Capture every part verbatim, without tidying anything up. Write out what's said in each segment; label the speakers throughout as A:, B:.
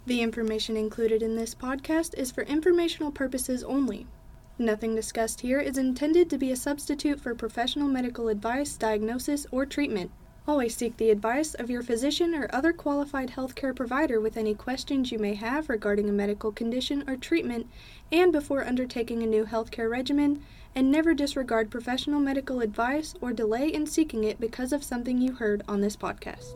A: The information included in this podcast is for informational purposes only. Nothing discussed here is intended to be a substitute for professional medical advice, diagnosis, or treatment. Always seek the advice of your physician or other qualified healthcare provider with any questions you may have regarding a medical condition or treatment and before undertaking a new healthcare regimen, and never disregard professional medical advice or delay in seeking it because of something you heard on this podcast.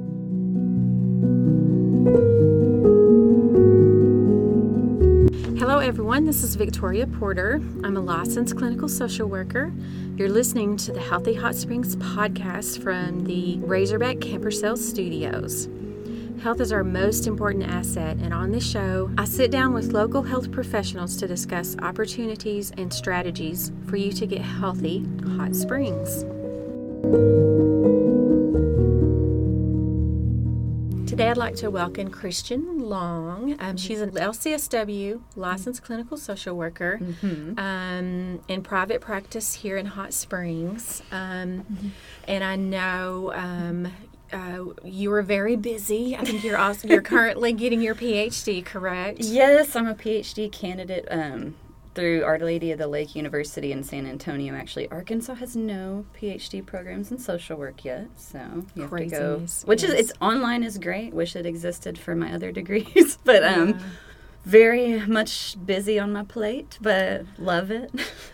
B: Hello everyone, this is Victoria Porter. I'm a licensed clinical social worker. You're listening to the Healthy Hot Springs podcast from the Razorback Camper Sales Studios. Health is our most important asset, and on this show, I sit down with local health professionals to discuss opportunities and strategies for you to get healthy hot springs. Today I'd like to welcome Christian Long. Um, she's an L C S W licensed clinical social worker mm-hmm. um, in private practice here in Hot Springs. Um, mm-hmm. And I know um, uh, you are very busy. I think you're also you're currently getting your P H D, correct?
C: Yes, I'm a P H D candidate um, through Our Lady of the Lake University in San Antonio. Actually, Arkansas has no P H D programs in social work yet, so you have
B: Crazy
C: to go.
B: News.
C: Which
B: yes.
C: is it's online is great. Wish it existed for my other degrees, but um,
B: yeah.
C: very much busy on my plate, but love it.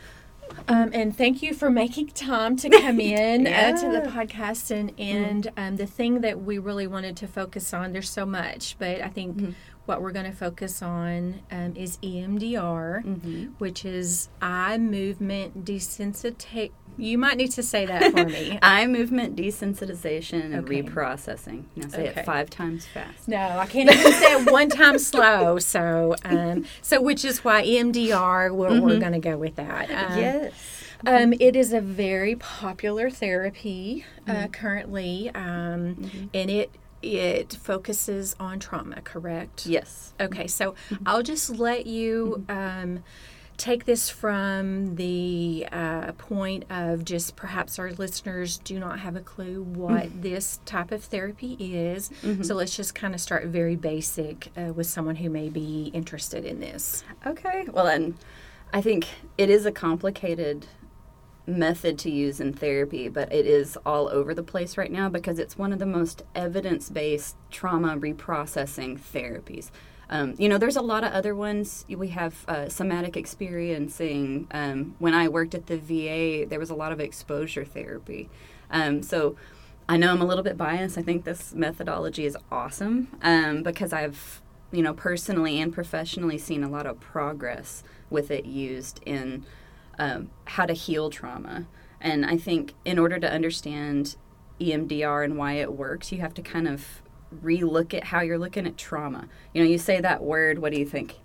B: Um, and thank you for making time to come in
C: yeah.
B: uh, to the podcast. And, and um, the thing that we really wanted to focus on, there's so much, but I think mm-hmm. what we're going to focus on um, is E M D R, mm-hmm. which is eye movement desensitization. You might need to say that for me.
C: Eye movement desensitization and
B: okay.
C: reprocessing. Now say
B: okay.
C: it five times fast.
B: No, I can't even say it one time slow. So, um, so which is why E M D R, we're, mm-hmm. we're going to go with that. Um,
C: yes.
B: Um, it is a very popular therapy uh, mm-hmm. currently, um, mm-hmm. and it it focuses on trauma, correct?
C: Yes.
B: Okay, so mm-hmm. I'll just let you um, take this from the uh, point of just perhaps our listeners do not have a clue what mm-hmm. this type of therapy is. Mm-hmm. So let's just kind of start very basic uh, with someone who may be interested in this.
C: Okay. Well, and I think it is a complicated method to use in therapy, but it is all over the place right now because it's one of the most evidence-based trauma reprocessing therapies. Um, you know, there's a lot of other ones. We have uh, somatic experiencing. Um, when I worked at the V A, there was a lot of exposure therapy. Um, so I know I'm a little bit biased. I think this methodology is awesome um, because I've, you know, personally and professionally seen a lot of progress with it used in Um, how to heal trauma. And I think in order to understand E M D R and why it works, you have to kind of re-look at how you're looking at trauma. You know, you say that word, what do you think?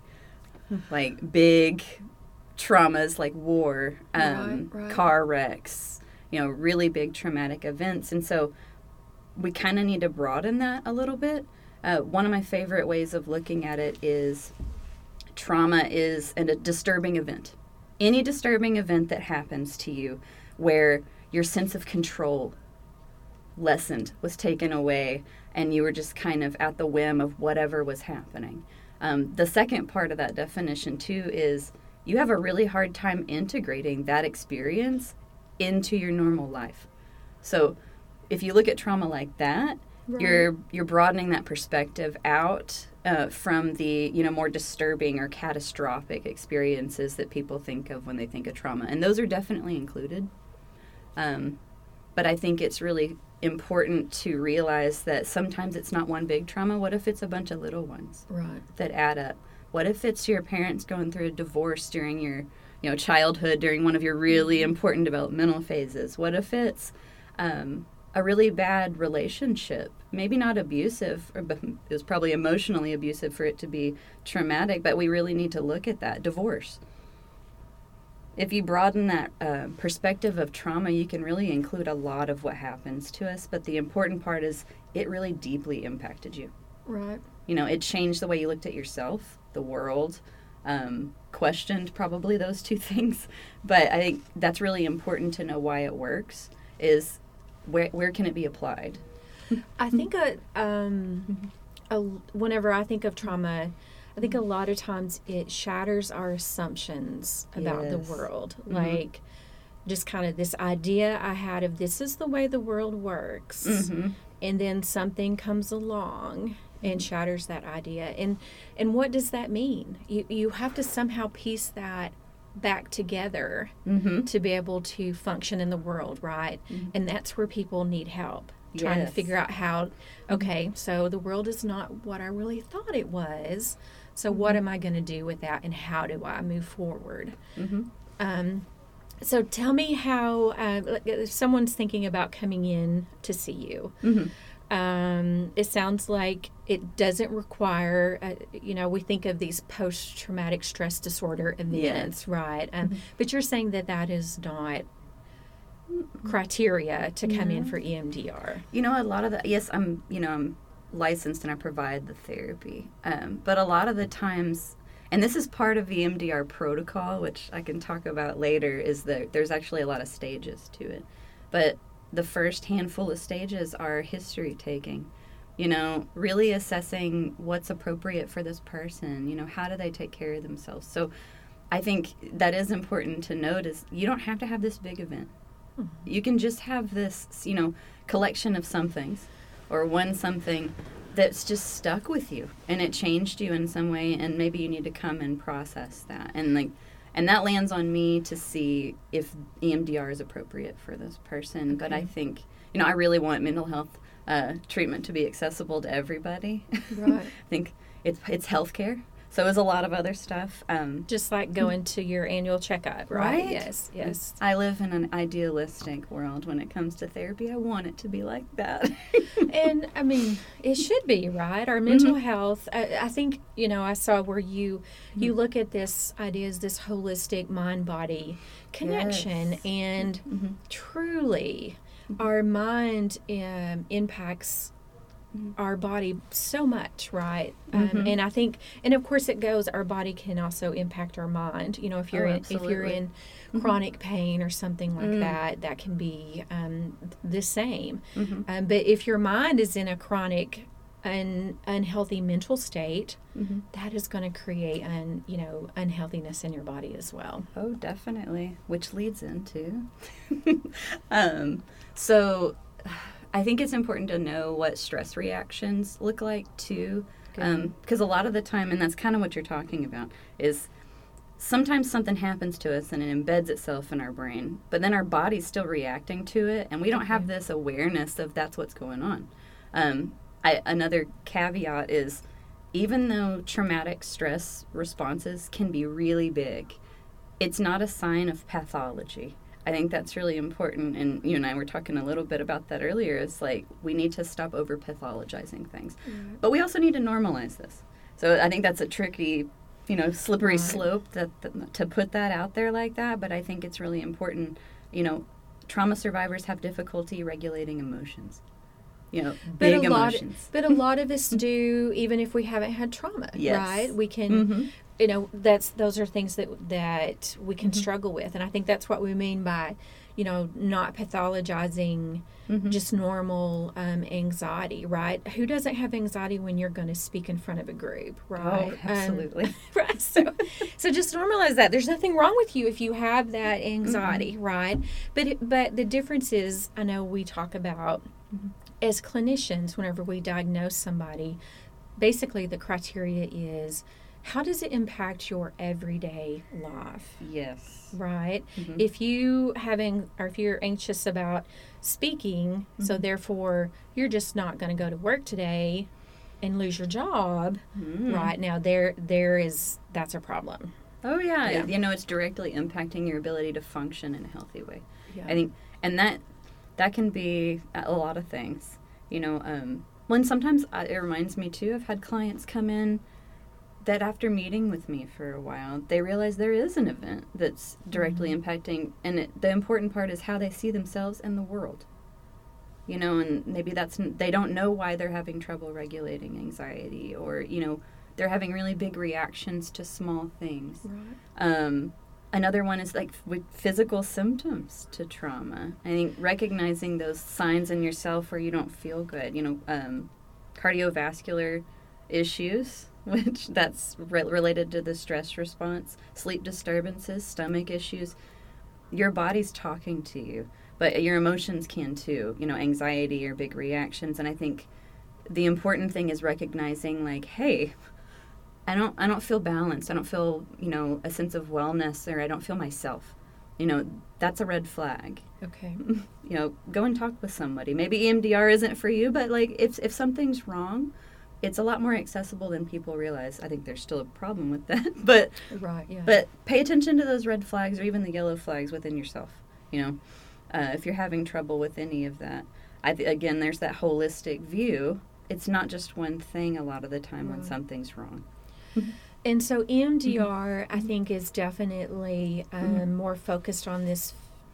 C: Like big traumas like war, um,
B: right, right.
C: car wrecks, you know, really big traumatic events. And so we kind of need to broaden that a little bit. Uh, one of my favorite ways of looking at it is trauma is a disturbing event. Any disturbing event that happens to you where your sense of control lessened, was taken away, and you were just kind of at the whim of whatever was happening. Um, the second part of that definition, too, is you have a really hard time integrating that experience into your normal life. So if you look at trauma like that, right. you're you're broadening that perspective out Uh, from the, you know, more disturbing or catastrophic experiences that people think of when they think of trauma. And those are definitely included. Um, but I think it's really important to realize that sometimes it's not one big trauma. What if it's a bunch of little ones
B: right.
C: that add up? What if it's your parents going through a divorce during your, you know, childhood, during one of your really important developmental phases? What if it's um, a really bad relationship? Maybe not abusive, or it was probably emotionally abusive for it to be traumatic, but we really need to look at that. Divorce. If you broaden that uh, perspective of trauma, you can really include a lot of what happens to us, but the important part is it really deeply impacted you.
B: Right.
C: You know, it changed the way you looked at yourself, the world, um, questioned probably those two things, but I think that's really important to know why it works, is where where can it be applied?
B: I think a, um, a, whenever I think of trauma, I think a lot of times it shatters our assumptions about
C: Yes.
B: the world.
C: Mm-hmm.
B: Like, just kind of this idea I had of this is the way the world works.
C: Mm-hmm.
B: And then something comes along and shatters that idea. And and what does that mean? You you have to somehow piece that back together
C: Mm-hmm.
B: to be able to function in the world, right?
C: Mhm.
B: And that's where people need help. Trying
C: Yes.
B: to figure out how, okay, so the world is not what I really thought it was. So what am I going to do with that, and how do I move forward?
C: Mm-hmm.
B: Um, so tell me how, uh, like, if someone's thinking about coming in to see you,
C: Mm-hmm.
B: um, it sounds like it doesn't require, uh, you know, we think of these post-traumatic stress disorder events, right? Um,
C: Mhm.
B: But you're saying that that is not criteria to come in
C: No.
B: for E M D R.
C: You know, a lot of the, yes, I'm, you know, I'm licensed and I provide the therapy. Um, but a lot of the times, and this is part of the E M D R protocol, which I can talk about later, is that there's actually a lot of stages to it. But the first handful of stages are history taking. You know, really assessing what's appropriate for this person. You know, how do they take care of themselves? So I think that is important to note is you don't have to have this big event. You can just have this, you know, collection of somethings or one something that's just stuck with you and it changed you in some way, and maybe you need to come and process that. And like and that lands on me to see if E M D R is appropriate for this person. But I think, you know, I really want mental health uh, treatment to be accessible to everybody.
B: Right.
C: I think it's it's healthcare. So is a lot of other stuff. Um,
B: Just like going to your annual checkup, right?
C: Right?
B: Yes, yes.
C: I live in an idealistic world when it comes to therapy. I want it to be like that.
B: And I mean, it should be, right? Our mental
C: Mhm.
B: health. I, I think, you know, I saw where you you look at this idea as this holistic mind body connection,
C: Yes.
B: and
C: Mhm.
B: truly, our mind um, impacts our body so much, right? Um,
C: Mhm.
B: and I think, and of course, it goes. Our body can also impact our mind. You know, if you're
C: Oh,
B: in, if you're
C: absolutely.
B: in
C: Mhm.
B: chronic pain or something like
C: Mm.
B: that, that can be um, the same.
C: Mhm.
B: Um, but if your mind is in a chronic, un, unhealthy mental state,
C: Mhm.
B: that is going to create un, you know, unhealthiness in your body as well.
C: Oh, definitely. Which leads into. um, so I think it's important to know what stress reactions look like too. Because a lot of the time, and that's kind of what you're talking about, is sometimes something happens to us and it embeds itself in our brain, but then our body's still reacting to it, and we don't have
B: Okay.
C: this awareness of that's what's going on. Um, I, another caveat is, even though traumatic stress responses can be really big, it's not a sign of pathology. I think that's really important, and you and I were talking a little bit about that earlier. It's like we need to stop over pathologizing things, but we also need to normalize this. So I think that's a tricky, you know, slippery
B: Right.
C: slope that, that to put that out there like that. But I think it's really important. You know, trauma survivors have difficulty regulating emotions. You know,
B: But
C: big
B: a lot,
C: emotions.
B: but a lot of us do, even if we haven't had trauma,
C: Yes.
B: right? We can,
C: hmm
B: you know, that's those are things that that we can
C: Mhm.
B: struggle with, and I think that's what we mean by, you know, not pathologizing
C: hmm
B: just normal um, anxiety, right? Who doesn't have anxiety when you're going to speak in front of a group, right?
C: Oh, absolutely.
B: Um, right. So, so just normalize that. There's nothing wrong with you if you have that anxiety, right? But it, but the difference is, I know we talk about
C: Mhm.
B: as clinicians, whenever we diagnose somebody, basically the criteria is, how does it impact your everyday life?
C: Yes.
B: Right?
C: Mhm.
B: If you having or if you're anxious about speaking, so
C: Mhm.
B: therefore you're just not going to go to work today and lose your job,
C: Mm.
B: right? Now there there is that's a problem.
C: Oh yeah.
B: Yeah.
C: You know, it's directly impacting your ability to function in a healthy way.
B: Yeah.
C: I think, and that that can be a lot of things. You know, um, when sometimes uh, it reminds me too. I've had clients come in that after meeting with me for a while, they realize there is an event that's directly
B: Mhm.
C: impacting, and it, the important part is how they see themselves and the world. You know, and maybe that's n- they don't know why they're having trouble regulating anxiety, or you know, they're having really big reactions to small things.
B: Right.
C: Um, another one is like with physical symptoms to trauma. I think recognizing those signs in yourself where you don't feel good, you know, um, cardiovascular issues, which that's re- related to the stress response, sleep disturbances, stomach issues, your body's talking to you, but your emotions can too, you know, anxiety or big reactions. And I think the important thing is recognizing, like, hey, I don't I don't feel balanced. I don't feel, you know, a sense of wellness, or I don't feel myself. You know, that's a red flag.
B: Okay.
C: You know, go and talk with somebody. Maybe E M D R isn't for you, but like if if something's wrong, it's a lot more accessible than people realize. I think there's still a problem with that, but
B: right, yeah.
C: But pay attention to those red flags or even the yellow flags within yourself. You know, uh, if you're having trouble with any of that, I th- again, there's that holistic view. It's not just one thing a lot of the time right. when something's wrong.
B: And so E M D R, mm-hmm. I think, is definitely um, mm-hmm. more focused on this.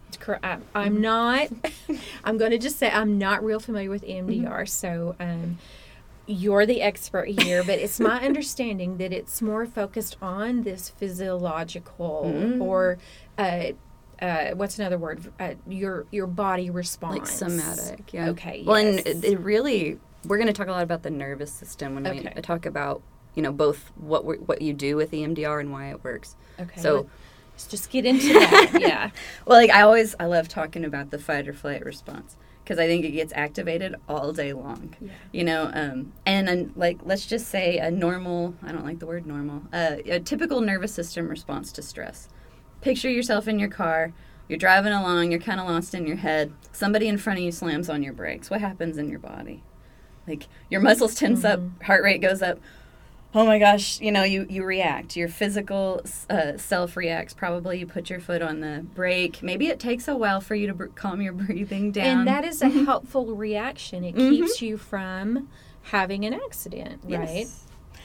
B: I, I'm not, I'm going to just say I'm not real familiar with E M D R, mm-hmm. so um, you're the expert here, but it's my understanding that it's more focused on this physiological mm-hmm. or uh, uh, what's another word? Uh, your your body response.
C: Like somatic, yeah.
B: Okay,
C: Well,
B: yes.
C: and it, it really, we're going to talk a lot about the nervous system when okay. we talk about, you know, both what we what you do with E M D R and why it works.
B: Okay.
C: So
B: let's just get into that. Yeah.
C: Well, like I always, I love talking about the fight or flight response because I think it gets activated all day long.
B: Yeah.
C: You know, um, and, and like let's just say a normal, I don't like the word normal, uh, a typical nervous system response to stress. Picture yourself in your car. You're driving along. You're kind of lost in your head. Somebody in front of you slams on your brakes. What happens in your body? Like your muscles tense mm-hmm. up, heart rate goes up. Oh my gosh, you know, you, you react. Your physical uh, self reacts. Probably you put your foot on the brake. Maybe it takes a while for you to br- calm your breathing down.
B: And that is a mm-hmm. helpful reaction. It mm-hmm. keeps you from having an accident, right?
C: Yes.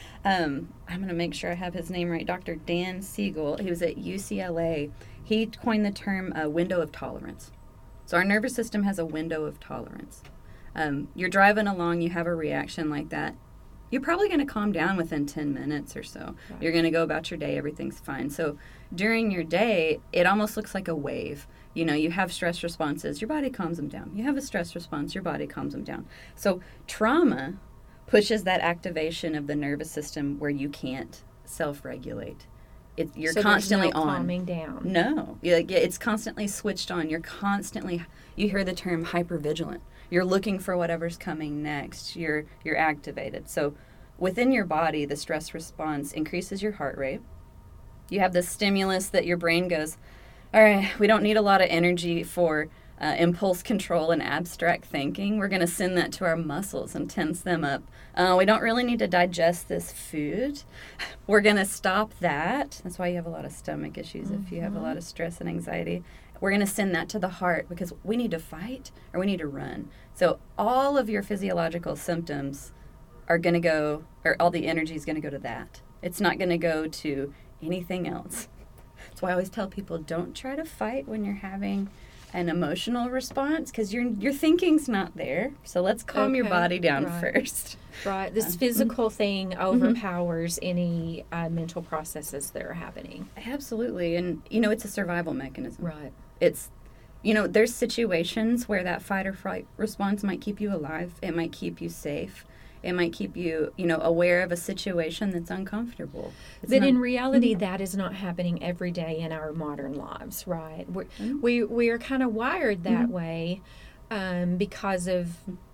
C: Um, I'm going to make sure I have his name right. Doctor Dan Siegel, he was at U C L A. He coined the term uh, window of tolerance. So our nervous system has a window of tolerance. Um, you're driving along, you have a reaction like that. You're probably going to calm down within ten minutes or so. Right. You're going to go about your day, everything's fine. So during your day, it almost looks like a wave. You know, you have stress responses, your body calms them down. You have a stress response, your body calms them down. So trauma pushes that activation of the nervous system where you can't self-regulate. It, you're
B: so
C: constantly
B: there's no
C: on.
B: calming down.
C: No, like it's constantly switched on. You're constantly. You hear the term hypervigilant. You're looking for whatever's coming next. You're you're activated. So within your body, the stress response increases your heart rate. You have the stimulus that your brain goes, all right, we don't need a lot of energy for uh, impulse control and abstract thinking. We're going to send that to our muscles and tense them up. Uh, we don't really need to digest this food. We're going to stop that. That's why you have a lot of stomach issues mm-hmm. if you have a lot of stress and anxiety. We're going to send that to the heart because we need to fight or we need to run. So all of your physiological symptoms are going to go, or all the energy is going to go to that. It's not going to go to anything else. That's why I always tell people, don't try to fight when you're having an emotional response because your your thinking's not there. So let's calm okay. your body down
B: right.
C: first.
B: Right. This
C: um,
B: physical thing overpowers mm-hmm. any uh, mental processes that are happening.
C: Absolutely. And, you know, it's a survival mechanism.
B: Right.
C: It's, you know, there's situations where that fight or flight response might keep you alive. It might keep you safe. It might keep you, you know, aware of a situation that's uncomfortable. It's
B: but
C: not,
B: in reality,
C: mm-hmm.
B: that is not happening every day in our modern lives, right? We're,
C: mm-hmm.
B: We we are kind of wired that
C: mm-hmm.
B: way um, because of,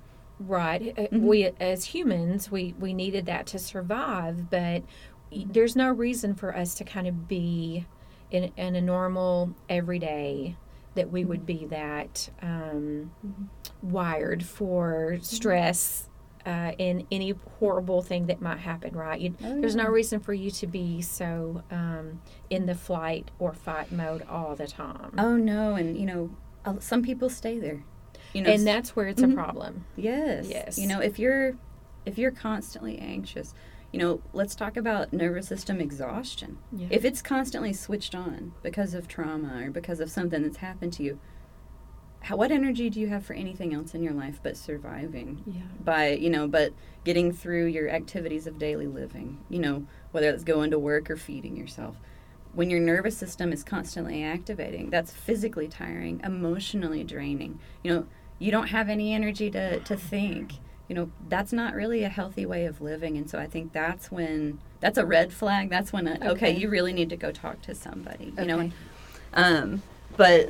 B: right,
C: mm-hmm.
B: we as humans, we, we needed that to survive, but there's no reason for us to kind of be in, in a normal, everyday, that we would be that um,
C: mm-hmm.
B: wired for stress, Uh, in any horrible thing that might happen, right? You,
C: oh,
B: there's
C: yeah.
B: no reason for you to be so um, in the flight or fight mode all the time.
C: Oh, no. And, you know, uh, some people stay there. You know,
B: and that's where it's
C: mm-hmm.
B: a problem.
C: Yes.
B: Yes.
C: You know, if you're if you're constantly anxious, you know, let's talk about nervous system exhaustion.
B: Yeah.
C: If it's constantly switched on because of trauma or because of something that's happened to you, How, what energy do you have for anything else in your life but surviving?
B: Yeah.
C: By, you know, but getting through your activities of daily living, you know, whether it's going to work or feeding yourself. When your nervous system is constantly activating, that's physically tiring, emotionally draining. You know, you don't have any energy to, to think. you know, that's not really a healthy way of living. And so I think that's when, that's a red flag. That's when, a, okay. okay, you really need to go talk to somebody, you okay. know. Um, but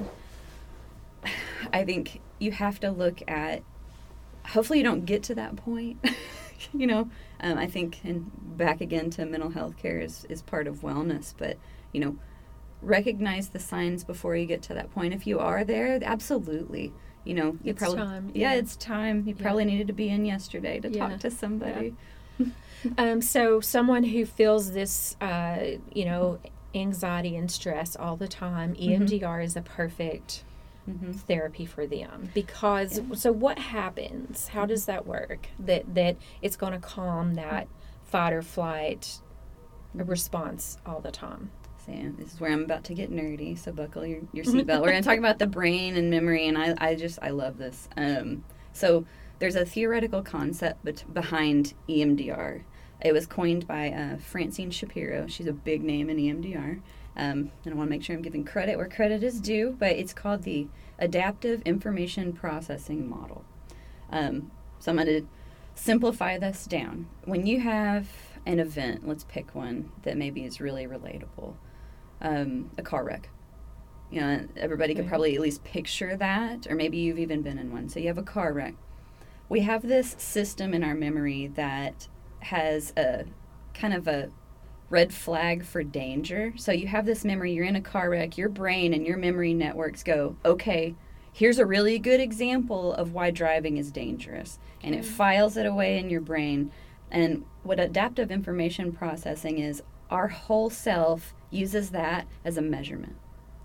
C: I think you have to look at, hopefully you don't get to that point, you know. Um, I think, and back again to mental health care is, is part of wellness, but, you know, recognize the signs before you get to that point. If you are there, absolutely. You know, you
B: it's
C: probably,
B: time.
C: Yeah,
B: yeah,
C: it's time. You yeah. probably needed to be in yesterday to yeah. talk to somebody.
B: Yeah. um, so someone who feels this, uh, you know, anxiety and stress all the time, mm-hmm. E M D R is a perfect mm-hmm. therapy for them. Because, yeah. so what happens? How does that work? That, that it's going to calm that fight or flight response all the time?
C: This is where I'm about to get nerdy, so buckle your, your seatbelt. We're going to talk about the brain and memory, and I, I just, I love this. Um, so there's a theoretical concept bet- behind E M D R. It was coined by uh, Francine Shapiro. She's a big name in E M D R. Um, and I want to make sure I'm giving credit where credit is due, but it's called the Adaptive Information Processing Model. Um, so I'm going to simplify this down. When you have an event, let's pick one that maybe is really relatable. Um, a car wreck. You know, everybody okay. could probably at least picture that, or maybe you've even been in one. So you have a car wreck. We have this system in our memory that has a kind of a red flag for danger. So you have this memory, you're in a car wreck, your brain and your memory networks go, okay, here's a really good example of why driving is dangerous. Okay. And it files it away in your brain. And what adaptive information processing is, our whole self uses that as a measurement.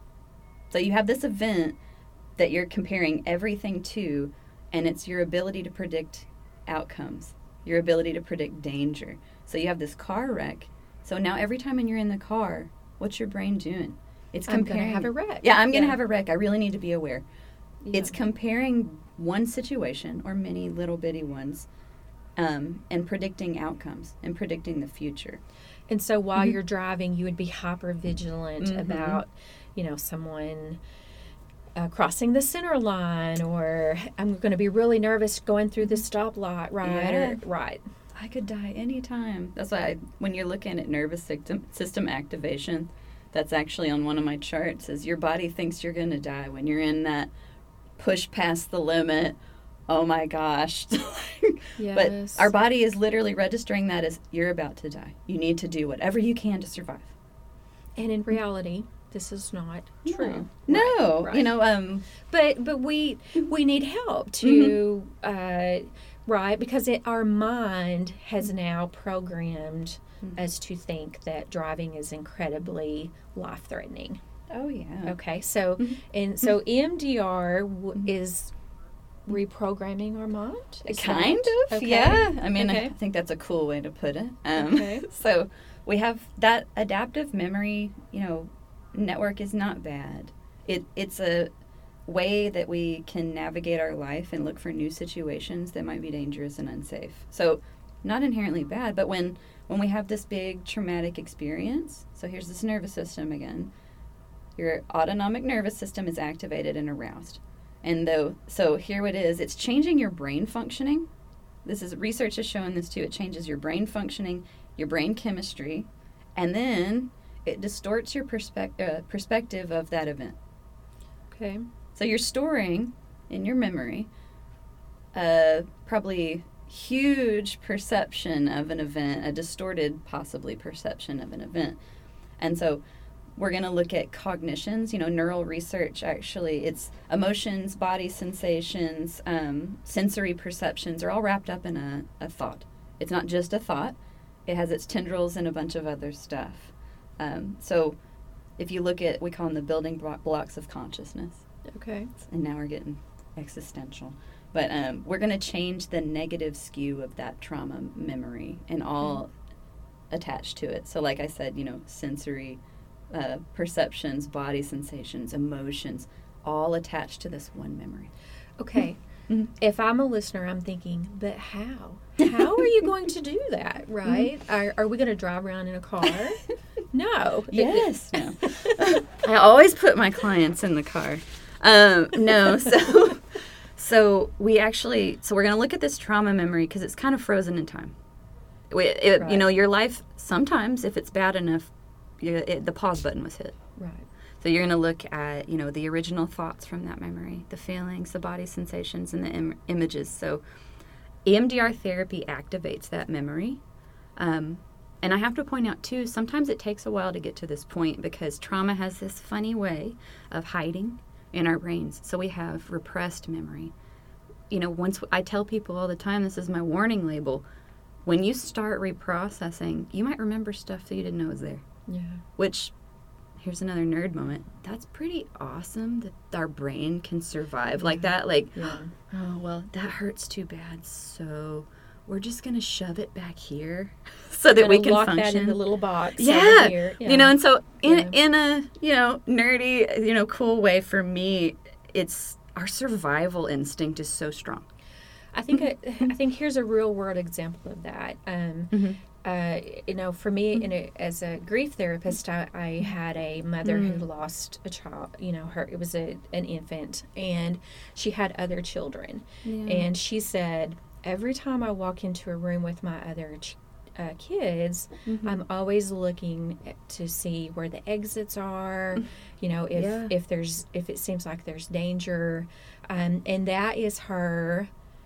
C: So you have this event that you're comparing everything to, and it's your ability to predict outcomes, your ability to predict danger. So you have this car wreck. So now every time when you're in the car, what's your brain doing? It's comparing.
B: I'm going to have a wreck.
C: Yeah, I'm going to have a wreck. I really need to be aware. Yeah. It's comparing one situation, or many little bitty ones, um, and predicting outcomes and predicting the future.
B: And so while mm-hmm. you're driving, you would be hyper vigilant mm-hmm. about, you know, someone uh, crossing the center line, or I'm going to be really nervous going through the stoplight, right?
C: Yeah.
B: Or, right.
C: I could die anytime. That's why I, when you're looking at nervous system, system activation, that's actually on one of my charts, is your body thinks you're going to die when you're in that push past the limit. Oh my gosh. Yes. But our body is literally registering that as you're about to die. You need to do whatever you can to survive.
B: And in reality, this is not
C: no.
B: true.
C: No.
B: Right, right.
C: You know, um
B: but but we we need help to mm-hmm. uh right, because it, our mind has now programmed mm-hmm. us to think that driving is incredibly life-threatening.
C: Oh yeah.
B: Okay. So mm-hmm. and so E M D R w- mm-hmm. is reprogramming our mind? Is
C: kind
B: that?
C: of,
B: okay.
C: yeah. I mean,
B: okay.
C: I think that's a cool way to put it. Um,
B: okay.
C: So we have that adaptive memory, you know, network is not bad. It It's a way that we can navigate our life and look for new situations that might be dangerous and unsafe. So not inherently bad, but when, when we have this big traumatic experience, so here's this nervous system again, your autonomic nervous system is activated and aroused. And though, so here it is, it's changing your brain functioning. This is, research is showing this too. It changes your brain functioning, your brain chemistry, and then it distorts your perspec- uh, perspective of that event.
B: Okay.
C: So you're storing in your memory a probably huge perception of an event, a distorted possibly perception of an event. And so we're going to look at cognitions, you know, neural research actually. It's emotions, body sensations, um, sensory perceptions are all wrapped up in a, a thought. It's not just a thought. It has its tendrils and a bunch of other stuff. Um, so if you look at, we call them the building blocks of consciousness.
B: Okay.
C: And now we're getting existential. But um, we're going to change the negative skew of that trauma memory and all mm. attached to it. So like I said, you know, sensory Uh, perceptions, body sensations, emotions, all attached to this one memory.
B: Okay. Mm-hmm. If I'm a listener, I'm thinking, but how? How are you going to do that, right? Mm-hmm. Are, are we going to drive around in a car? No.
C: Yes. No. I always put my clients in the car. Um, no. So, So we actually, so we're going to look at this trauma memory because it's kind of frozen in time. We, it,
B: Right.
C: You know, your life, sometimes if it's bad enough, you, it, the pause button was hit.
B: Right.
C: So you're going to look at, you know, the original thoughts from that memory, the feelings, the body sensations, and the Im- images. So E M D R therapy activates that memory. Um, and I have to point out, too, sometimes it takes a while to get to this point because trauma has this funny way of hiding in our brains. So we have repressed memory. You know, once I tell people all the time, this is my warning label. When you start reprocessing, you might remember stuff that you didn't know was there.
B: Yeah.
C: Which, here's another nerd moment. That's pretty awesome that our brain can survive like that. Like,
B: Yeah.
C: oh, well, that hurts too bad. So we're just going to shove it back here so that we can
B: lock
C: function.
B: that in the little box.
C: Yeah.
B: over here.
C: You know, and so in,
B: Yeah.
C: in a, you know, nerdy, you know, cool way for me, it's our survival instinct is so strong.
B: I think I, I think here's a real world example of that. Um,
C: Mm-hmm.
B: uh, you know, for me, in a, as a grief therapist, I, I had a mother
C: Mm.
B: who lost a child. You know, her it was a an infant, and she had other children.
C: Yeah.
B: And she said, every time I walk into a room with my other ch- uh, kids,
C: Mm-hmm.
B: I'm always looking at- to see where the exits are. You know, if
C: Yeah.
B: if there's if it seems like there's danger, um, and that is her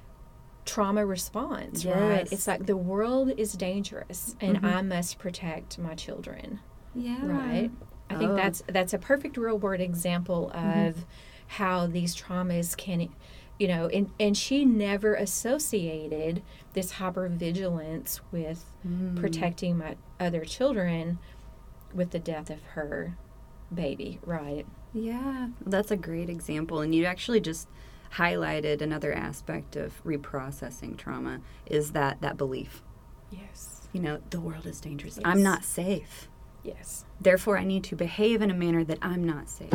B: trauma response, right?
C: Yes.
B: It's like the world is dangerous, and
C: Mhm.
B: I must protect my children,
C: Yeah.
B: right? I think
C: Oh.
B: that's that's a perfect real world example of
C: Mhm.
B: how these traumas can, you know, and and she never associated this hypervigilance with
C: Mm.
B: protecting my other children with the death of her baby, right?
C: Yeah, that's a great example. And you actually just highlighted another aspect of reprocessing trauma is that, that belief.
B: Yes.
C: You know, the world is dangerous.
B: Yes.
C: I'm not safe.
B: Yes.
C: Therefore, I need to behave in a manner that I'm not safe.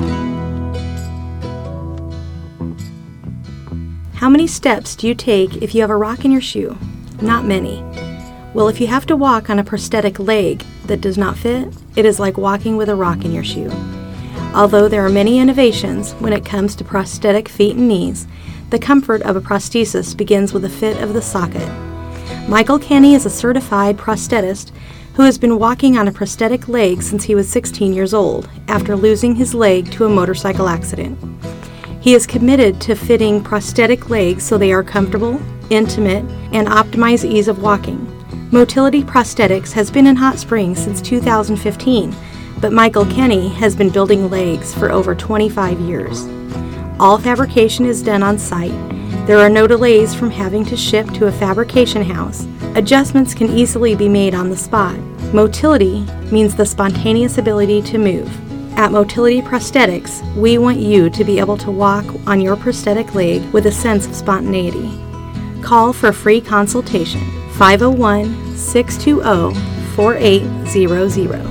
D: How many steps do you take if you have a rock in your shoe? Not many. Well, if you have to walk on a prosthetic leg that does not fit, it is like walking with a rock in your shoe. Although there are many innovations when it comes to prosthetic feet and knees, the comfort of a prosthesis begins with the fit of the socket. Michael Kenny is a certified prosthetist who has been walking on a prosthetic leg since he was sixteen years old after losing his leg to a motorcycle accident. He is committed to fitting prosthetic legs so they are comfortable, intimate, and optimize ease of walking. Motility Prosthetics has been in Hot Springs since two thousand fifteen, but Michael Kenny has been building legs for over twenty-five years. All fabrication is done on site. There are no delays from having to ship to a fabrication house. Adjustments can easily be made on the spot. Motility means the spontaneous ability to move. At Motility Prosthetics, we want you to be able to walk on your prosthetic leg with a sense of spontaneity. Call for a free consultation, five oh one, six two zero, four eight zero zero.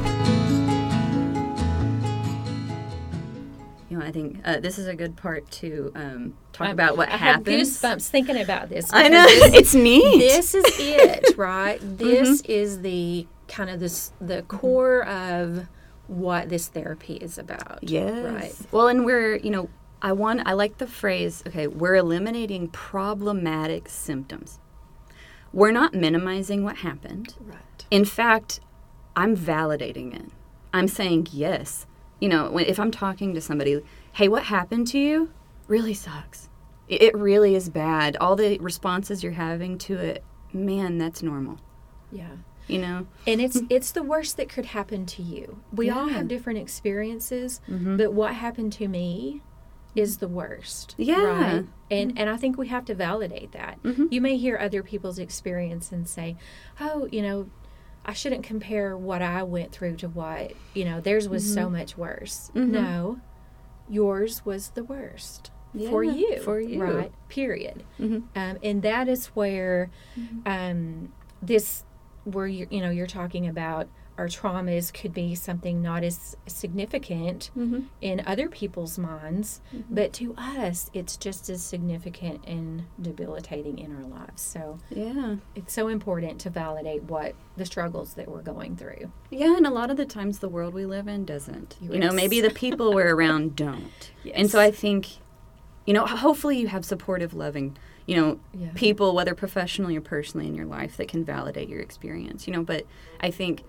C: You know, I think uh, this is a good part to um, talk
B: I'm-
C: about what
B: I
C: happens.
B: have goosebumps thinking about this.
C: I know.
B: because
C: It's neat.
B: This is it, right? This is the kind of this the core of what this therapy is about.
C: Yes.
B: Right.
C: Well, and we're, you know, I want, I like the phrase, okay, we're eliminating problematic symptoms. We're not minimizing what happened.
B: Right.
C: In fact, I'm validating it. I'm saying, yes. You know, when, if I'm talking to somebody, hey, what happened to you really sucks. It, it really is bad. All the responses you're having to it, man, that's normal.
B: Yeah.
C: You know?
B: And it's it's the worst that could happen to you. We all
C: Yeah.
B: have different experiences,
C: Mhm.
B: but what happened to me is the worst.
C: Yeah.
B: Right? And and I think we have to validate that.
C: Mhm.
B: You may hear other people's experience and say, "Oh, you know, I shouldn't compare what I went through to what, you know, theirs was so much worse."
C: Mhm.
B: No. Yours was the worst. For
C: Yeah,
B: you.
C: for you.
B: Right? Period.
C: Mhm.
B: Um, and that is where
C: Mm-hmm.
B: um, this, where you're, you know, you're talking about our traumas could be something not as significant
C: Mhm.
B: in other people's minds,
C: Mm-hmm.
B: but to us, it's just as significant and debilitating in our lives. So
C: Yeah.
B: it's so important to validate what the struggles that we're going through.
C: Yeah, and a lot of the times the world we live in doesn't. You know,
B: Yes.
C: maybe the people we're around don't.
B: Yes.
C: And so I think, you know, hopefully you have supportive, loving, you know,
B: Yeah.
C: people, whether professionally or personally in your life, that can validate your experience, you know. But I think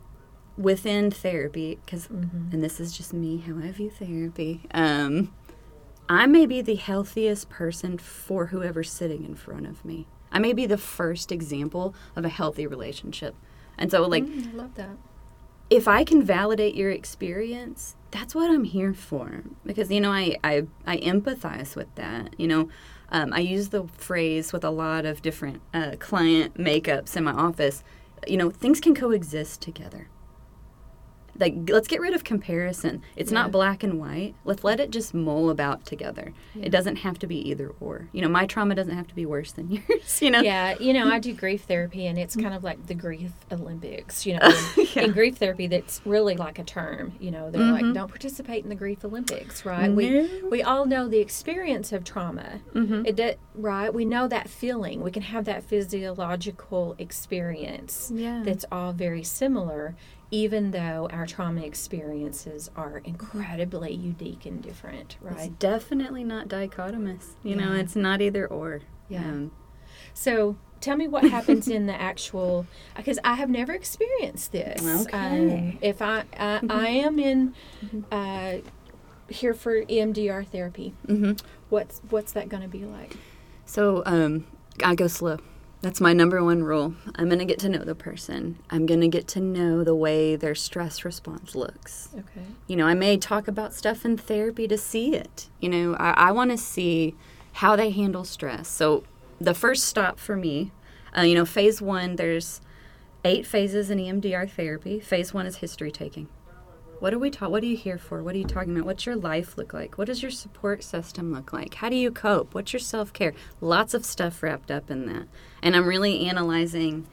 C: within therapy, because,
B: Mm-hmm.
C: and this is just me, how I view therapy, um, I may be the healthiest person for whoever's sitting in front of me. I may be the first example of a healthy relationship. And so, like,
B: Mm, I love that.
C: if I can validate your experience, that's what I'm here for. Because, you know, I, I, I empathize with that. You know, um, I use the phrase with a lot of different uh, client makeups in my office, you know, things can coexist together. Like, let's get rid of comparison. It's
B: Yeah.
C: not black and white. Let's let it just mull about together.
B: Yeah.
C: It doesn't have to be either or. You know, my trauma doesn't have to be worse than yours, you know?
B: Yeah, you know, I do grief therapy, and it's kind of like the grief Olympics. You know, in,
C: Yeah.
B: in grief therapy, that's really like a term. You know, they're
C: Mhm.
B: like, don't participate in the grief Olympics, right? We
C: No.
B: we all know the experience of trauma.
C: Mhm.
B: It de- right? We know that feeling. We can have that physiological experience.
C: Yeah.
B: That's all very similar, even though our trauma experiences are incredibly unique and different,
C: It's
B: right?
C: definitely not dichotomous. You know,
B: Yeah.
C: it's not either or.
B: Yeah.
C: Um,
B: So tell me what happens in the actual, because I have never experienced this.
C: Okay.
B: Um, if I, I, I am in, uh, here for E M D R therapy,
C: mhm.
B: what's what's that going to be like?
C: So um, I go slow. That's my number one rule. I'm going to get to know the person. I'm going to get to know the way their stress response looks.
B: Okay.
C: You know, I may talk about stuff in therapy to see it. You know, I, I want to see how they handle stress. So the first stop for me, uh, you know, phase one, there's eight phases in E M D R therapy. Phase one is history taking. What are we ta- What are you here for? What are you talking about? What's your life look like? What does your support system look like? How do you cope? What's your self-care? Lots of stuff wrapped up in that. And I'm really analyzing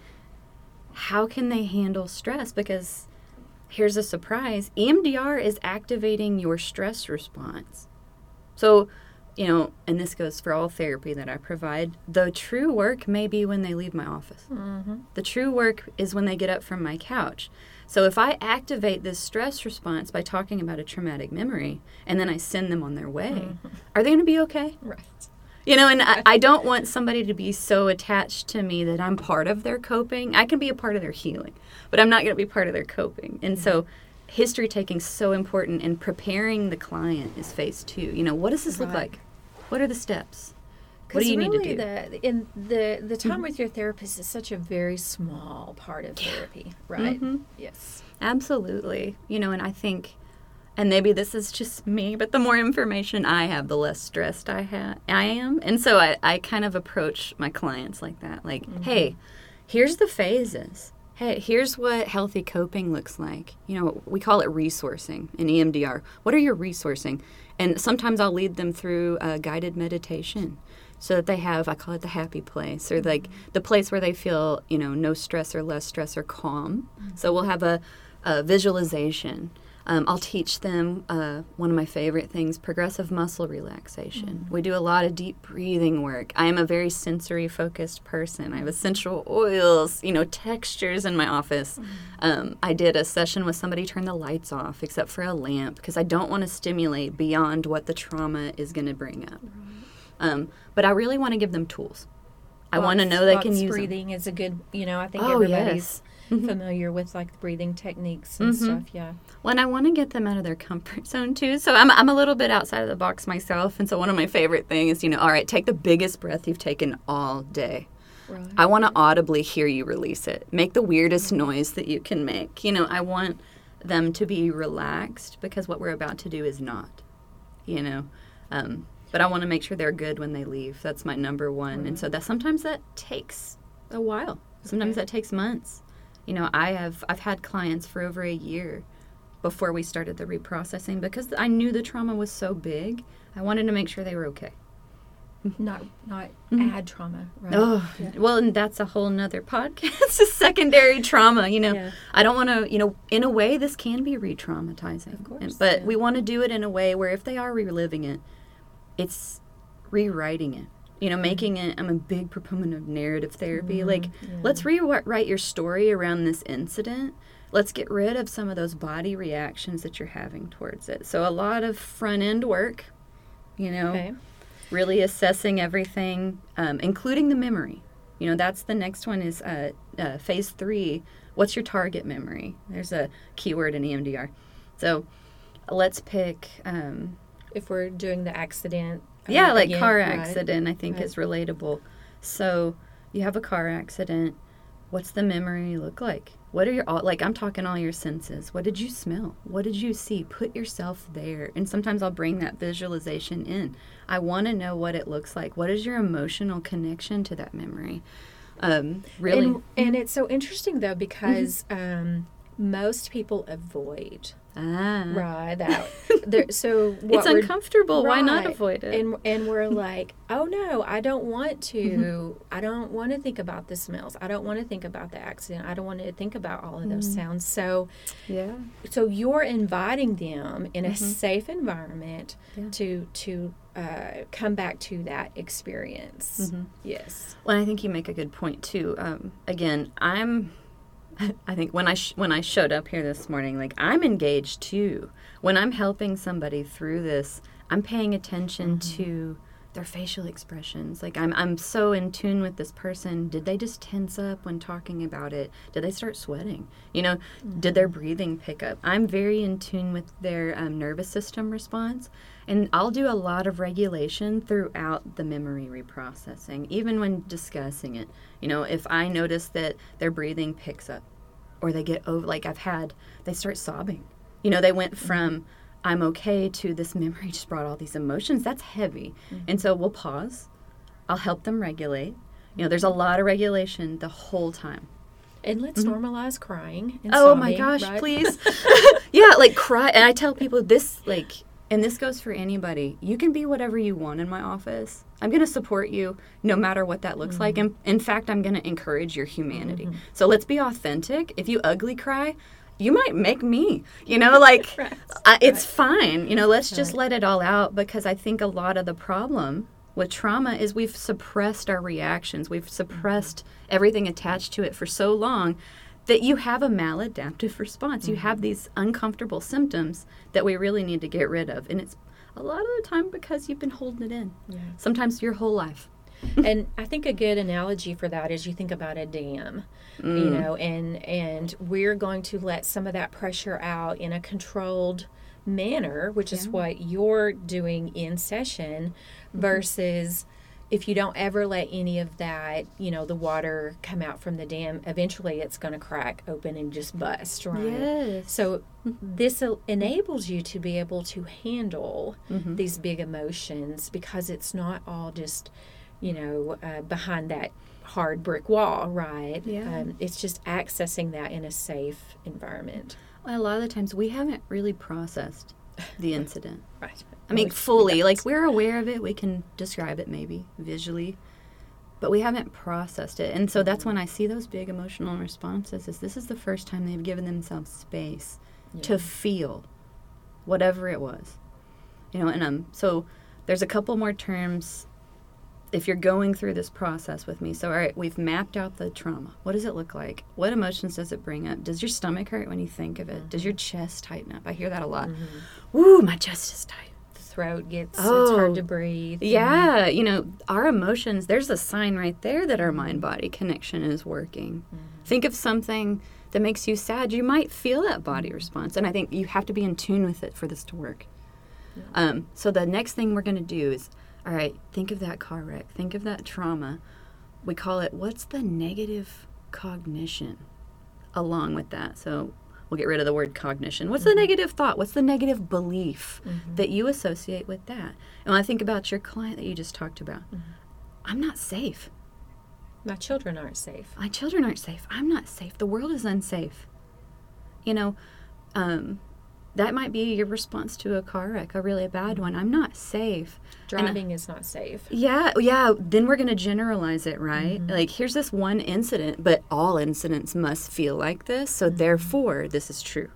C: how can they handle stress, because here's a surprise. E M D R is activating your stress response. So, you know, and this goes for all therapy that I provide, the true work may be when they leave my office.
B: Mm-hmm.
C: The true work is when they get up from my couch. So if I activate this stress response by talking about a traumatic memory and then I send them on their way,
B: Mm-hmm.
C: are they going to be okay?
B: Right.
C: You know, and I, I don't want somebody to be so attached to me that I'm part of their coping. I can be a part of their healing, but I'm not going to be part of their coping. And so history taking is so important, and preparing the client is phase two. You know, what does this look
B: Right.
C: like? What are the steps? What do you
B: really
C: need to do?
B: The, in the, the time with your therapist is such a very small part of therapy, right?
C: Mhm.
B: Yes.
C: Absolutely. You know, and I think, and maybe this is just me, but the more information I have, the less stressed I ha- I am. And so I, I kind of approach my clients like that. Like, hey, here's the phases. Hey, here's what healthy coping looks like. You know, we call it resourcing in E M D R. What are your resourcing? And sometimes I'll lead them through a guided meditation so that they have, I call it the happy place, or like the place where they feel, you know, no stress or less stress or calm. So we'll have a, a visualization. Um, I'll teach them uh, one of my favorite things, progressive muscle relaxation. We do a lot of deep breathing work. I am a very sensory-focused person. I have essential oils, you know, textures in my office. Um, I did a session with somebody turn the lights off except for a lamp because I don't want to stimulate beyond what the trauma is going to bring up. Um, but I really want to give them tools. I want to know they can
B: Box
C: use them.
B: breathing is a good, you know, I think
C: Oh,
B: everybody's
C: yes. Mhm.
B: familiar with like the breathing techniques and
C: Mhm.
B: stuff. Yeah.
C: Well, and I want to get them out of their comfort zone too. So I'm I'm a little bit outside of the box myself. And so one of my favorite things is, you know, all right, take the biggest breath you've taken all day.
B: Right.
C: I want to audibly hear you release it. Make the weirdest noise that you can make. You know, I want them to be relaxed because what we're about to do is not, you know. Um, but I want to make sure they're good when they leave. That's my number one. And so that sometimes that takes a while. Sometimes
B: Okay.
C: that takes months. You know, I have I've had clients for over a year before we started the reprocessing because I knew the trauma was so big. I wanted to make sure they were okay.
B: Not not
C: Mhm.
B: add trauma. Right.
C: Oh,
B: Yeah.
C: well, and that's a whole nother podcast, secondary trauma, you know.
B: Yeah.
C: I don't want to, you know, in a way, this can be re-traumatizing.
B: Of course,
C: And- But
B: yeah.
C: we want to do it in a way where if they are reliving it, it's rewriting it. You know, making it, I'm a big proponent of narrative therapy.
B: Mhm,
C: Like,
B: yeah.
C: let's rewrite your story around this incident. Let's get rid of some of those body reactions that you're having towards it. So a lot of front-end work, you know.
B: Okay.
C: really assessing everything, um, including the memory. You know, that's the next one is uh, uh, phase three. What's your target memory? There's a keyword in E M D R. So let's pick... Um,
B: if we're doing the accident. Uh,
C: yeah, like
B: again,
C: car
B: right?
C: accident, I think
B: Right.
C: is relatable. So you have a car accident. What's the memory look like? What are your, all, like I'm talking all your senses. What did you smell? What did you see? Put yourself there. And sometimes I'll bring that visualization in. I want to know what it looks like. What is your emotional connection to that memory? Um, really.
B: And, and it's so interesting, though, because um, most people avoid.
C: Ah.
B: Right. That. there, so what
C: It's
B: we're-
C: uncomfortable. Why not
B: Right.
C: avoid it?
B: And and we're like, oh no, I don't want to. I don't want to think about the smells. I don't want to think about the accident. I don't want to think about all of those
C: Mm.
B: sounds. So,
C: yeah.
B: so you're inviting them in a
C: Mhm.
B: safe environment
C: Yeah.
B: to to uh, come back to that experience.
C: Mhm.
B: Yes.
C: Well, I think you make a good point too. Um, again, I'm. I think when I sh- when I showed up here this morning, like I'm engaged too. When I'm helping somebody through this, I'm paying attention
B: Mm-hmm.
C: to their facial expressions. Like I'm I'm so in tune with this person. Did they just tense up when talking about it? Did they start sweating? You know,
B: Mm-hmm.
C: did their breathing pick up? I'm very in tune with their um, nervous system response, and I'll do a lot of regulation throughout the memory reprocessing, even when discussing it. You know, if I notice that their breathing picks up, or they get over, like I've had, they start sobbing. You know, they went from I'm okay to this memory just brought all these emotions. That's heavy.
B: Mm-hmm.
C: And so we'll pause. I'll help them regulate. You know, there's a lot of regulation the whole time.
B: And let's normalize crying. And
C: Oh my
B: sobbing,
C: gosh,
B: right?
C: please. Yeah, like cry. And I tell people this, like, and this goes for anybody. You can be whatever you want in my office. I'm going to support you no matter what that looks like. And in fact, I'm going to encourage your humanity. So let's be authentic. If you ugly cry, you might make me, you know, like
B: Right.
C: I, it's fine. You know, let's just let it all out, because I think a lot of the problem with trauma is we've suppressed our reactions. We've suppressed everything attached to it for so long that you have a maladaptive response. You have these uncomfortable symptoms that we really need to get rid of. And it's a lot of the time because you've been holding it in.
B: Yeah.
C: Sometimes your whole life.
B: And I think a good analogy for that is you think about a dam,
C: Mm.
B: you know, and and we're going to let some of that pressure out in a controlled manner, which is
C: Yeah.
B: what you're doing in session, versus if you don't ever let any of that, you know, the water come out from the dam, eventually it's going to crack open and just bust, right?
C: Yes.
B: So this el- enables you to be able to handle
C: Mhm.
B: these big emotions, because it's not all just, you know, uh, behind that hard brick wall, right?
C: Yeah.
B: Um, it's just accessing that in a safe environment.
C: Well, a lot of the times we haven't really processed the incident.
B: Right.
C: I mean,
B: We-
C: fully.
B: we
C: Like,
B: don't.
C: we're aware of it. We can describe it maybe visually. But we haven't processed it. And so that's when I see those big emotional responses, is this is the first time they've given themselves space to feel whatever it was. You know, and um, so there's a couple more terms if you're going through this process with me. So, all right, we've mapped out the trauma. What does it look like? What emotions does it bring up? Does your stomach hurt when you think of it? Does your chest tighten up? I hear that a lot. Woo, my chest is tight.
B: The throat gets, it's
C: Oh.
B: hard to breathe.
C: Yeah, you know, our emotions, there's a sign right there that our mind-body connection is working. Think of something that makes you sad. You might feel that body response, and I think you have to be in tune with it for this to work. Um, so the next thing we're going to do is, all right, think of that car wreck. Think of that trauma. We call it, what's the negative cognition along with that? So we'll get rid of the word cognition. What's the negative thought? What's the negative belief that you associate with that? And when I think about your client that you just talked about, I'm not safe.
B: My children aren't safe.
C: My children aren't safe. I'm not safe. The world is unsafe. You know, um, that might be your response to a car wreck, a really bad one. I'm not safe. And, uh,
B: Driving is not safe.
C: Yeah, yeah. Then we're going to generalize it, right? Like, here's this one incident, but all incidents must feel like this, so therefore, this is true.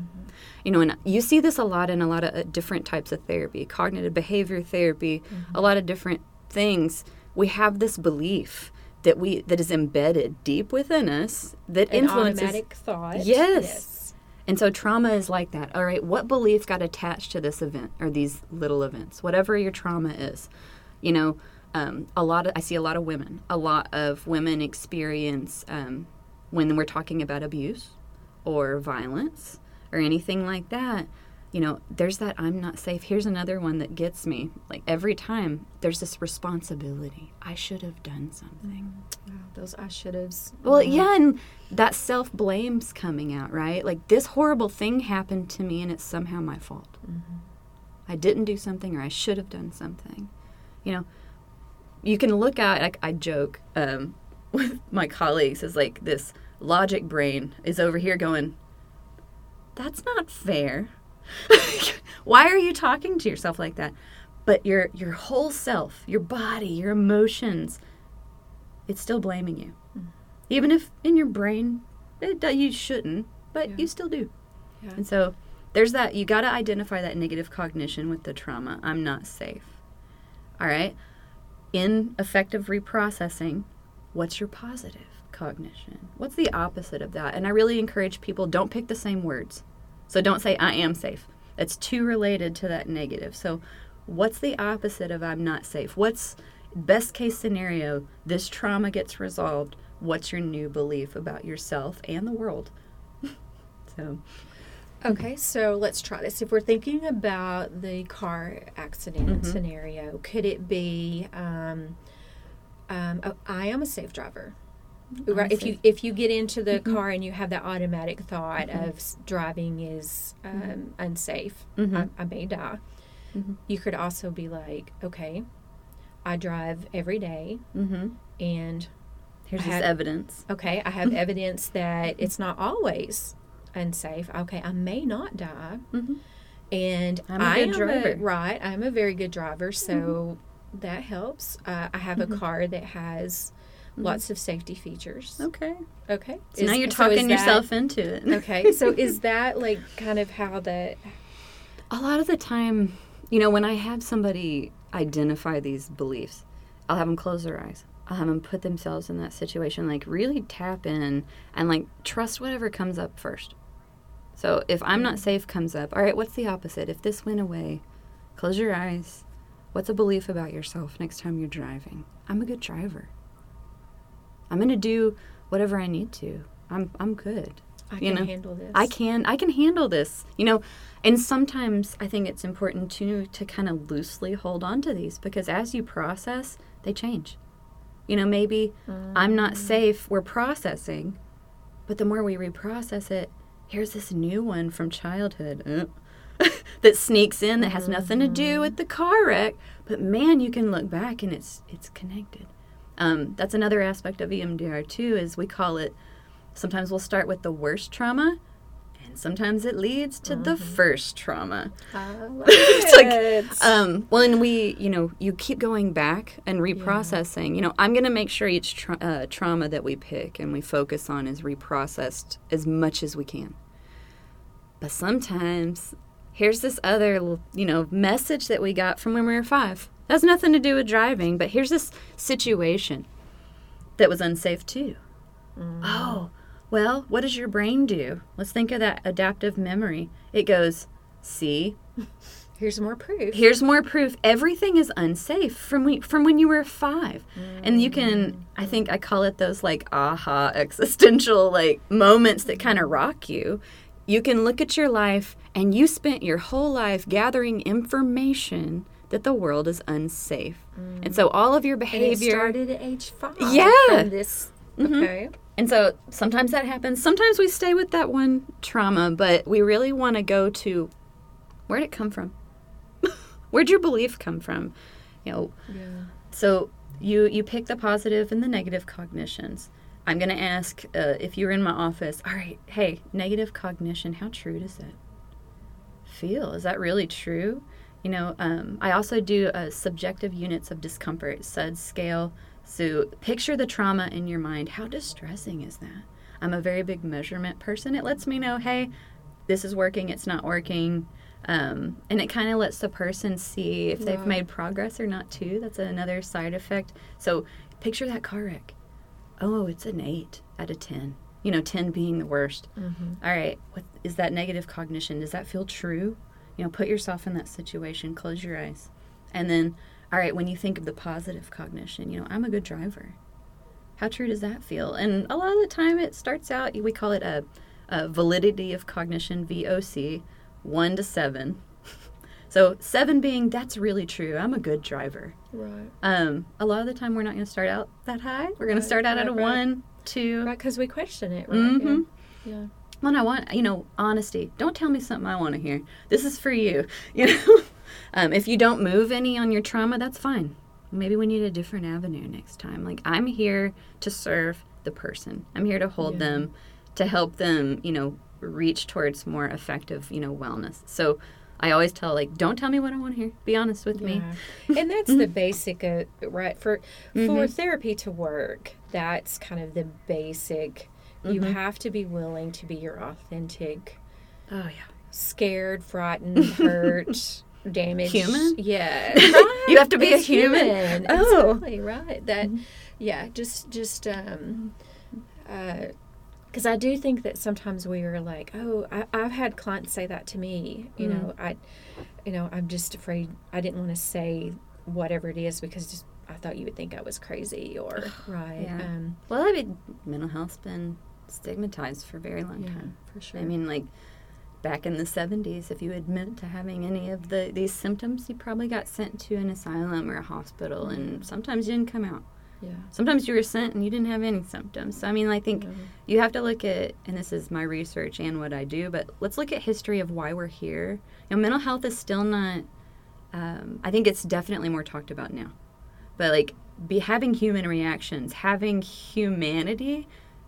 C: You know, and you see this a lot in a lot of uh, different types of therapy, cognitive behavior therapy, a lot of different things. We have this belief that we that is embedded deep within us that
B: An
C: influences.
B: automatic thought.
C: Yes. And so trauma is like that. All right, what belief got attached to this event or these little events, whatever your trauma is? You know, um, a lot of I see a lot of women. A lot of women experience um, when we're talking about abuse or violence or anything like that. You know, there's that I'm not safe. Here's another one that gets me. Like every time there's this responsibility. I should have done something.
B: Wow, those I should have's.
C: Well, yeah, and that self-blame's coming out, right? Like this horrible thing happened to me and it's somehow my fault.
B: Mm-hmm.
C: I didn't do something or I should have done something. You know, you can look at, like I joke um, with my colleagues, is like this logic brain is over here going, that's not fair. Why are you talking to yourself like that? But your your whole self, your body, your emotions, it's still blaming you. Mm. Even if in your brain, it, you shouldn't, but yeah. you still do. Yeah. And so there's that, you got to identify that negative cognition with the trauma. I'm not safe. All right? In effective reprocessing, what's your positive cognition? What's the opposite of that? And I really encourage people, don't pick the same words. So don't say, I am safe. That's too related to that negative. So what's the opposite of I'm not safe? What's best case scenario? This trauma gets resolved. What's your new belief about yourself and the world? So,
B: okay, so let's try this. If we're thinking about the car accident mm-hmm. scenario, could it be, um, um, oh, I am a safe driver. Right. If you if you get into the mm-hmm. car and you have that automatic thought mm-hmm. of s- driving is um, mm-hmm. unsafe, mm-hmm. I, I may die. Mm-hmm. You could also be like, okay, I drive every day, mm-hmm. and
C: here's
B: I
C: this
B: have,
C: evidence.
B: Okay, I have evidence that it's not always unsafe. Okay, I may not die, mm-hmm. and
C: I'm a
B: I
C: good
B: am
C: driver.
B: A, right, I'm a very good driver, so mm-hmm. that helps. Uh, I have mm-hmm. a car that has lots of safety features.
C: Okay.
B: Okay.
C: So
B: is,
C: now you're
B: so
C: talking
B: that,
C: yourself into it.
B: Okay. So is that like kind of how that...
C: A lot of the time, you know, when I have somebody identify these beliefs, I'll have them close their eyes. I'll have them put themselves in that situation, like really tap in and like trust whatever comes up first. So if I'm not safe comes up, all right, what's the opposite? If this went away, close your eyes. What's a belief about yourself next time you're driving? I'm a good driver. I'm going to do whatever I need to. I'm I'm good.
B: I
C: you
B: can
C: know?
B: handle this.
C: I can I can handle this. You know, and sometimes I think it's important to to kind of loosely hold on to these because as you process, they change. You know, maybe mm. I'm not safe, we're processing, but the more we reprocess it, here's this new one from childhood uh, that sneaks in that has mm-hmm. nothing to do with the car wreck, but man, you can look back and it's it's connected. Um, that's another aspect of E M D R too, is we call it, sometimes we'll start with the worst trauma, and sometimes it leads to mm-hmm. the first trauma.
B: I love
C: it's
B: it.
C: like, um, well, and we, you know, you keep going back and reprocessing. Yeah. You know, I'm going to make sure each tra- uh, trauma that we pick and we focus on is reprocessed as much as we can. But sometimes, here's this other, you know, message that we got from when we were five. That has nothing to do with driving, but here's this situation that was unsafe too. Mm. Oh, well, what does your brain do? Let's think of that adaptive memory. It goes, see?
B: Here's more proof.
C: Here's more proof. Everything is unsafe from we, from when you were five. Mm. And you can, I think I call it those like aha existential like moments that kind of rock you. You can look at your life and you spent your whole life gathering information that the world is unsafe. Mm. And so all of your behavior...
B: And it started at age five.
C: Yeah.
B: From this,
C: mm-hmm.
B: Okay.
C: And so sometimes that happens. Sometimes we stay with that one trauma, but we really want to go to, where'd it come from? Where'd your belief come from? You know.
B: Yeah.
C: So you, you pick the positive and the negative cognitions. I'm going to ask, uh, if you were in my office, all right, hey, negative cognition, how true does that feel? Is that really true? You know, um, I also do uh, subjective units of discomfort, S U D scale. So picture the trauma in your mind. How distressing is that? I'm a very big measurement person. It lets me know, hey, this is working, it's not working. Um, and it kind of lets the person see if they've
B: right.
C: made progress or not, too. That's another side effect. So picture that car wreck. Oh, it's an eight out of ten. You know, ten being the worst. Mm-hmm. All right, what is that negative cognition? Does that feel true? You know, put yourself in that situation. Close your eyes. And then, all right, when you think of the positive cognition, you know, I'm a good driver. How true does that feel? And a lot of the time it starts out, we call it a, a validity of cognition, V O C, one to seven. So seven being, that's really true. I'm a good driver.
B: Right.
C: Um, a lot of the time we're not going to start out that high. We're going right, to start out right, at a right. one, two.
B: Right, because we question it, right?
C: Mm-hmm.
B: Yeah. yeah.
C: Well, I want, you know, honesty. Don't tell me something I want to hear. This is for you. You know, um, if you don't move any on your trauma, that's fine. Maybe we need a different avenue next time. Like, I'm here to serve the person. I'm here to hold yeah. them, to help them, you know, reach towards more effective, you know, wellness. So I always tell, like, don't tell me what I want to hear. Be honest with
B: yeah.
C: me.
B: And that's the basic, uh, right? For
C: mm-hmm.
B: for therapy to work, that's kind of the basic. You mm-hmm. have to be willing to be your authentic.
C: Oh, yeah.
B: Scared, frightened, hurt, damaged.
C: Human?
B: Yeah. Right.
C: You have to be
B: it's
C: a human.
B: human.
C: Oh.
B: Exactly, right. That,
C: mm-hmm.
B: yeah, just, just, um, uh, because I do think that sometimes we are like, oh, I, I've had clients say that to me. You mm. know, I, you know, I'm just afraid. I didn't want to say whatever it is because just I thought you would think I was crazy or right.
C: Yeah.
B: Um,
C: well, I mean, mental health's been stigmatized for a very long
B: yeah,
C: time.
B: for sure.
C: I mean, like back in the seventies, if you admit to having any of the these symptoms, you probably got sent to an asylum or a hospital, mm. and sometimes you didn't come out.
B: Yeah.
C: Sometimes you were sent and you didn't have any symptoms. So, I mean, I think mm-hmm. you have to look at, and this is my research and what I do, but let's look at history of why we're here. You know, mental health is still not, um, I think it's definitely more talked about now. But, like, be having human reactions, having humanity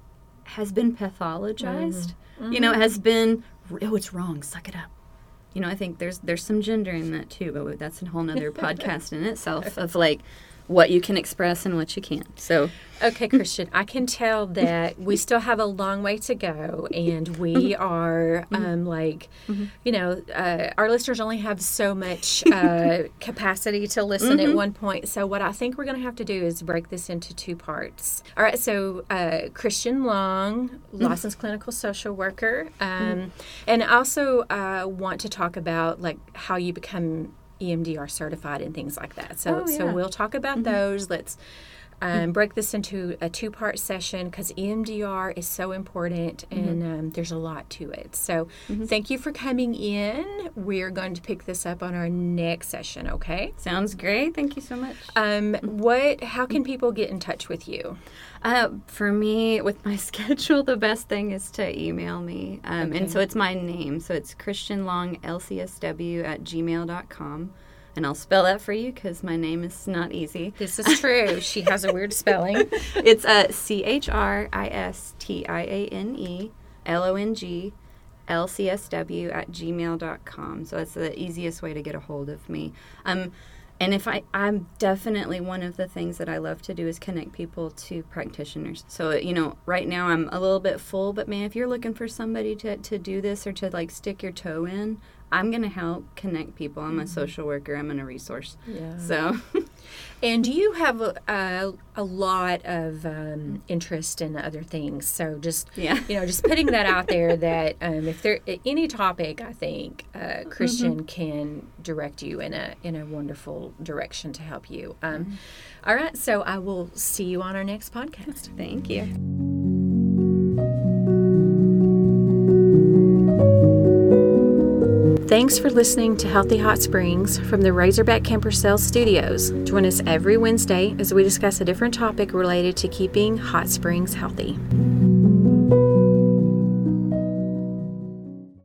C: has been pathologized. Mm-hmm. You know, it has been, oh, it's wrong, suck it up. You know, I think there's there's some gender in that, too, but that's a whole nother podcast in itself of, like, what you can express and what you can't. So,
B: okay, Christian, I can tell that we still have a long way to go, and we are um, mm-hmm. like, mm-hmm. you know, uh, our listeners only have so much uh, capacity to listen mm-hmm. at one point. So, what I think we're going to have to do is break this into two parts. All right. So, uh, Christian Long, licensed mm-hmm. clinical social worker, um, mm-hmm. and I also uh, want to talk about like how you become E M D R certified and things like that. So,
C: oh, yeah.
B: so we'll talk about mm-hmm. those. Let's um, break this into a two-part session because E M D R is so important mm-hmm. and um, there's a lot to it. So, mm-hmm. thank you for coming in. We're going to pick this up on our next session. Okay?
C: Sounds great. Thank you so much.
B: Um, what? How can people get in touch with you?
C: Uh, for me, with my schedule, the best thing is to email me. Um, okay. And so it's my name. So it's Christian Long, L C S W at gmail dot com. And I'll spell that for you because my name is not easy.
B: This is true. She has a weird spelling.
C: It's uh, C H R I S T I A N E L O N G L C S W at gmail dot com. So that's the easiest way to get a hold of me. Um, And if I, I'm definitely one of the things that I love to do is connect people to practitioners. So, you know, right now I'm a little bit full, but man, if you're looking for somebody to, to do this or to like stick your toe in, I'm going to help connect people. I'm a social worker. I'm in a resource.
B: Yeah.
C: So.
B: And do you have a, a, a lot of um, interest in other things? So just,
C: yeah.
B: you know, just putting that out there that um, if there any topic, I think uh, Christian mm-hmm. can direct you in a in a wonderful direction to help you. Um, mm-hmm. All right. So I will see you on our next podcast.
C: Thank you.
B: Thanks for listening to Healthy Hot Springs from the Razorback Camper Sales Studios. Join us every Wednesday as we discuss a different topic related to keeping hot springs healthy.